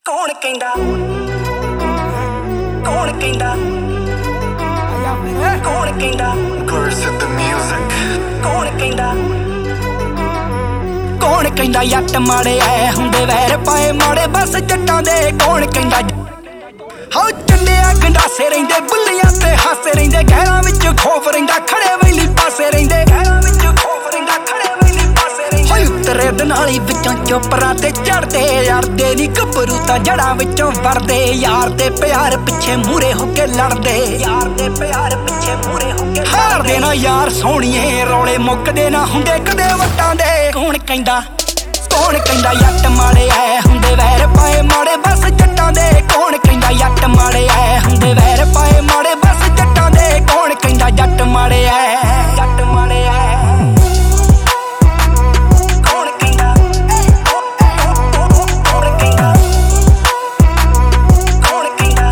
ਕੌਣ ਕਹਿੰਦਾ ਕੌਣ ਕਹਿੰਦਾ ਕੌਣ ਕਹਿੰਦਾ Curse the music ਕੌਣ ਕਹਿੰਦਾ ਕੌਣ ਕਹਿੰਦਾ ਯੱਟ ਮਾੜੇ ਐ ਹੁੰਦੇ ਵੈਰ ਪਾਏ ਮਾੜੇ ਬਸ ਜੱਟਾਂ ਦੇ ਕੌਣ ਕਹਿੰਦਾ ਹੋ ਚੰਡਿਆ ਗੰਡਾਸੇ ਰਹਿੰਦੇ ਬੁੱਲੀਆਂ ਤੇ ਹਾਸੇ ਰਹਿੰਦੇ ਗਹਿਰਾਂ ਵਿੱਚ ਖੋਫ ਰਹਿੰਦਾ ਖੜੇ ਵੈਲੀ ਪਾਸੇ ਰਹਿੰਦੇ ਗਹਿਰਾਂ ਵਿੱਚ ਖੋਫ ਰਹਿੰਦਾ ਖੜੇ ਵੈਲੀ ਪਾਸੇ ਰਹਿੰਦੇ ਹੋਈ ਉਤਰੇ ਦਨਾਲੀ ਵਿੱਚੋਂ ਚੋਪਰਾਂ ਤੇ ਚੜਦੇ ਯਾਰਦੇ ਨੀ ਗੱਭਰੂ ਤਾਂ ਜੜਾਂ ਵਿੱਚੋਂ ਵਰਦੇ ਯਾਰ ਦੇ ਪਿਆਰ ਪਿੱਛੇ ਮੂਰੇ ਹੋ ਕੇ ਲੜਦੇ ਯਾਰ ਦੇ ਪਿਆਰ ਪਿੱਛੇ ਮੂਰੇ ਹੋ ਕੇ ਹਾਰਦੇ ਨਾ ਯਾਰ ਸੋਹਣੀਏ ਰੌਲੇ ਮੁੱਕਦੇ ਨਾ ਹੁੰਦੇ ਕਦੇ ਵੱਟਾਂ ਦੇ ਕੌਣ ਕਹਿੰਦਾ ਯੱਟ ਮਾੜੇ ਐ ਹੁੰਦੇ ਵੈਰ ਪਾਏ ਮਾੜੇ ਬਸ ਜੱਟਾਂ ਦੇ ਕੌਣ ਕਹਿੰਦਾ ਯੱਟ ਮਾੜੇ ਐ ਹੁੰਦੇ ਵੈਰ ਪਾਏ ਮਾੜੇ ਬਸ ਜੱਟਾਂ ਦੇ ਕੌਣ ਕਹਿੰਦਾ ਜੱਟ ਮਾੜੇ ਐ ਜੱਟ ਮਾੜੇ ਐ ਕੌਣ ਕਹਿੰਦਾ ਕੌਣ ਕਹਿੰਦਾ ਕੌਣ ਕਹਿੰਦਾ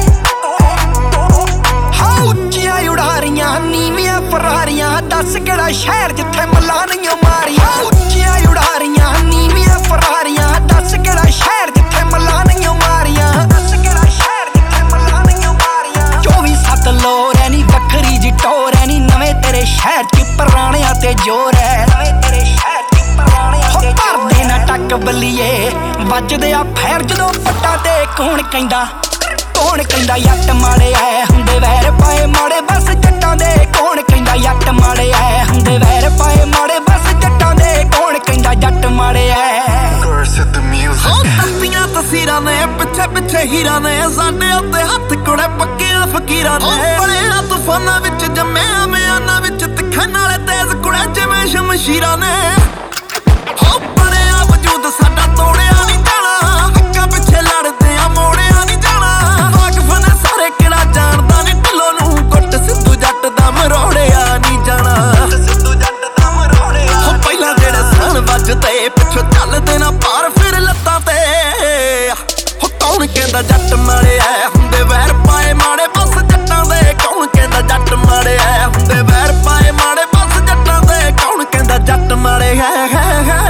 ਹਾਂ ਉੱਚੀਆਂ ਉਡਾਰੀਆਂ ਨੀਵੀਆਂ ਫਰਾਰੀਆਂ ਦੱਸ ਕਿਹੜਾ ਸ਼ਹਿਰ ਜਿੱਥੇ ਮੱਲਾਂ ਨਹੀਂ ਮਾਰੀਆਂ ਉੱਚੀਆਂ ਉਡਾਰੀਆਂ ਨੀਵੀਆਂ ਫਰਾਰੀਆਂ ਦੱਸ ਕਿਹੜਾ ਸ਼ਹਿਰ ਜਿੱਥੇ ਮੱਲਾਂ ਨਹੀਂ ਮਾਰੀਆਂ ਦੱਸ ਕਿਹੜਾ ਸ਼ਹਿਰ ਜਿੱਥੇ ਮੱਲਾਂ ਨਹੀਂ ਮਾਰੀਆਂ 24/7 ਲੋਰ ਐ ਨੀ ਵੱਖਰੀ ਜੀ ਟੋਰ ਐ ਨੀ ਨਵੇਂ ਤੇਰੇ ਸ਼ਹਿਰ ਚ ਪੁਰਾਣਿਆਂ ਤੇ ਜ਼ੋਰ ਐ ਨਵੇਂ ਤੇਰੇ ਸ਼ਹਿਰ ਚ ਪੁਰਾਣਿਆਂ ਤੇ ਜ਼ੋਰ ਐ ਨਾ ਟੱਕ ਬੱਲੀਏ ਵੱਜਦੇ ਆ ਫੈਰ ਜਦੋਂ ਪੱਟਾਂ ਤੇ ਕੌਣ ਕਹਿੰਦਾ ਯੱਟ ਮਾੜੇ ਐ ਹੁੰਦੇ ਵੈਰ ਪਾਏ ਮਾੜੇ ਬਸ ਜੱਟਾਂ ਦੇ ਕੌਣ ਕਹਿੰਦਾ ਯੱਟ ਮਾੜੇ ਐ ਹੁੰਦੇ ਵੈਰ ਪਾਏ ਮਾੜੇ ਬਸ ਜੱਟਾਂ ਦੇ ਕੌਣ ਕਹਿੰਦਾ ਜੱਟ ਮਾੜੇ ਐ Curse the music ਤੱਤੀਆਂ ਤਸੀਰਾਂ ਨੇ ਪਿੱਛੇ ਪਿੱਛੇ ਹੀਰਾਂ ਨੇ ਸਾਡੇ ਉੱਤੇ ਹੱਥ ਕੁੜੇ ਪੱਕਿਆਂ ਫਕੀਰਾਂ ਨੇ ਬੜਿਆਂ ਤੂਫਾਨਾਂ ਵਿੱਚ ਜੰਮਿਆ ਮਿਆਨਾਂ ਵਿੱਚ ਤਿੱਖਾਂ ਨਾਲੇ ਤੇਜ਼ ਕੁੜੇ ਜਿਵੇਂ ਸ਼ਮਸ਼ੀਰਾਂ ਨੇ ਹੋ ਬੜਿਆ ਵਜੂਦ ਸਾਡਾ ਤੋੜਿਆ ਨਹੀਂ ਜਾਣਾ ਹੱਕਾਂ ਪਿੱਛੇ ਲੜਦੇ ਆ ਮੋੜਿਆ ਨਹੀਂ ਜਾਣਾ ਵਾਕਫ ਨੇ ਸਾਰੇ ਕਿਹੜਾ ਜਾਣਦਾ ਨੀ ਢਿੱਲੋਂ ਨੂੰ ਗੁੱਟ ਸਿੱਧੂ ਜੱਟ ਦਾ ਮਰੋੜਿਆ ਨਹੀਂ ਜਾਣਾ ਸਿੱਧੂ ਜੱਟ ਦਾ ਮਰੋੜਿਆ ਹੋ ਪਹਿਲਾਂ ਜਿਹੜੇ ਸਣ ਵੱਜਦੇ ਪਿੱਛੋਂ ਚੱਲਦੇ ਨਾ ਪਾਰ ਫਿਰ ਲੱਤਾਂ ਤੇ ਹੋ ਕੌਣ ਕਹਿੰਦਾ ਜੱਟ ਮਾੜੇ ਐ ਹੁੰਦੇ ਵੈਰ ਪਾਏ ਮਾੜੇ ਬਸ ਜੱਟਾਂ ਦੇ ਕੌਣ ਕਹਿੰਦਾ ਜੱਟ ਮਾੜੇ ਐ ਹੁੰਦੇ ਵੈਰ ਪਾਏ ਮਾੜੇ ਬਸ ਜੱਟਾਂ ਦੇ ਕੌਣ ਕਹਿੰਦਾ ਜੱਟ ਮਾੜੇ ਐ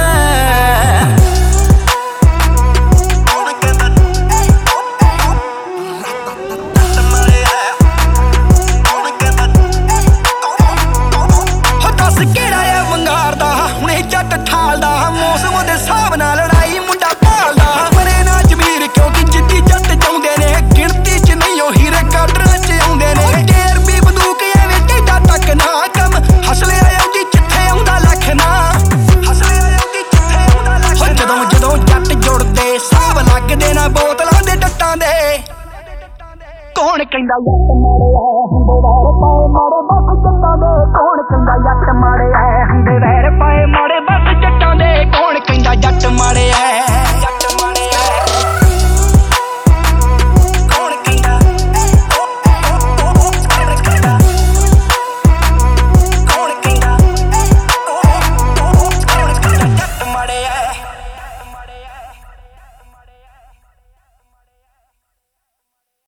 ਠਾਲਦਾ ਮੌਸਮ ਦੇ ਹਿਸਾਬ ਨਾਲ ਲੜਾਈ ਮੁੰਡਾ ਭਾਲਦਾ ਬਣੇ ਨਾ ਜ਼ਮੀਰ ਕਿਉਂਕਿ ਜਿੱਦੀ ਜੱਟ ਚਾਹੁੰਦੇ ਨੇ ਗਿਣਤੀ ਚ ਨਹੀਂ ਉਹ ਹੀਰੇ ਕਾਡਰਾਂ ਚ ਆਉਂਦੇ ਨੇ ਢੇਰ ਵੀ ਬੰਦੂਕ ਐਵੇਂ ਟੇਡਾ ਤੱਕ ਨਾ ਕੰਮ ਹਸਲੇ ਆਉਂਦੀ ਜਿੱਥੇ ਆਉਂਦਾ ਲੱਖ ਨਾ ਹਸਲੇ ਆਉਂਦੀ ਜਿੱਥੇ ਆਉਂਦਾ ਲੱਖ ਜਦੋਂ ਜੱਟ ਜੁੜਦੇ ਹਿਸਾਬ ਲੱਗਦੇ ਨਾ ਬੋਤਲਾਂ ਦੇ ਡੱਟਾਂ ਦੇ ਕੌਣ ਕਹਿੰਦਾ ਯੱਟ ਮਾੜੇ ਐ ਹੁੰਦੇ ਵੈਰ ਪਾਏ ਮਾੜੇ ਬਸ ਜੱਟਾਂ ਦੇ ਕੌਣ ਕਹਿੰਦਾ ਯੱਟ ਮਾੜੇ ਐ